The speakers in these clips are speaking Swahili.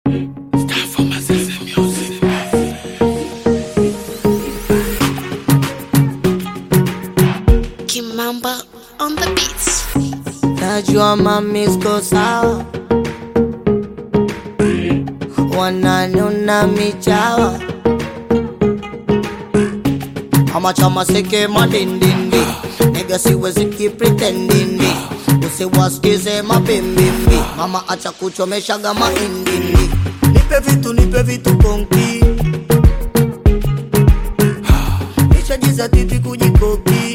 Kimamba on the beats. Najua mamisko sawa, wananuna michawa, ama chama seke madindindi, nigga siwezi keep pretending. Usiwasikize mabimbimbi, mama acha kuchomeshaga maindindi. Nipe vitu konki, nishajiza titi kujikoki,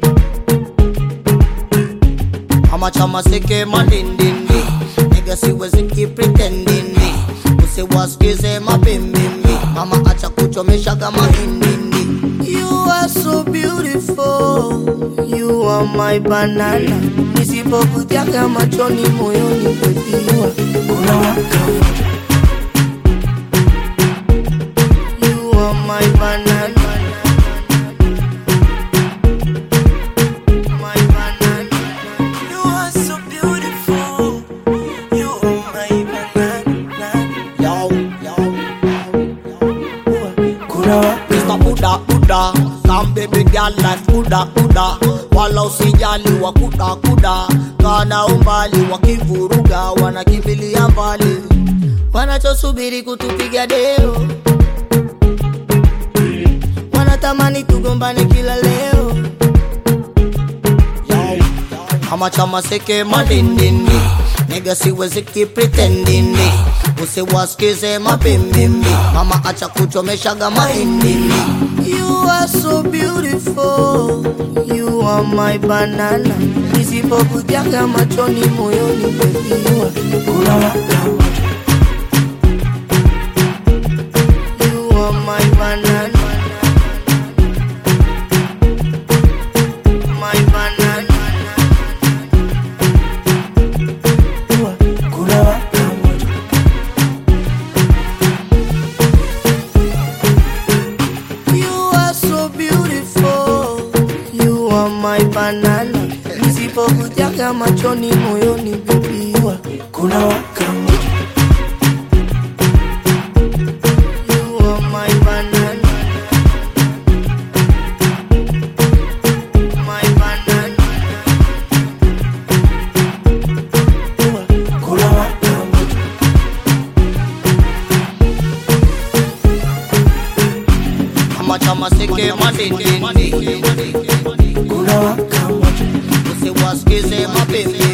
ama chama seke madindindi, nigga siwezi keep pretending. Usiwasikize mabimbimbi, mama acha kuchomeshaga maindindi. You are so beautiful, you are my banana. Nisipokutiaga machoni moyoni kwepiwa kuna waka. You are my banana, my banana. You are so beautiful, you are my banana. Yo, kuna waka. Mr. Buddha, come baby girl like kuda. Wala usijali wa kuda. Kana umbali wakivuruga, wanakimbilia mbali, wanachosubiri kutupiga deo, wanatamani tugombane kila leo. Ama chama seke madindindi, nigga siwezi keep pretending. Usiwasikize mabimbimbi, mama acha kuchomeshaga maindindi. You are so beautiful, you are my banana. Nisipokutiaga machoni moyoni kwepiwa kuna waka. You are my banana, my banana. Kuna waka. You are so beautiful, you are my banana. Nisipokutiaga machoni moyoni kupiwa kuna waka. You are my banana, my banana. Kuna waka. Ama chama seke madindindi, kuna waka. Usiwasikize mabimbimbi,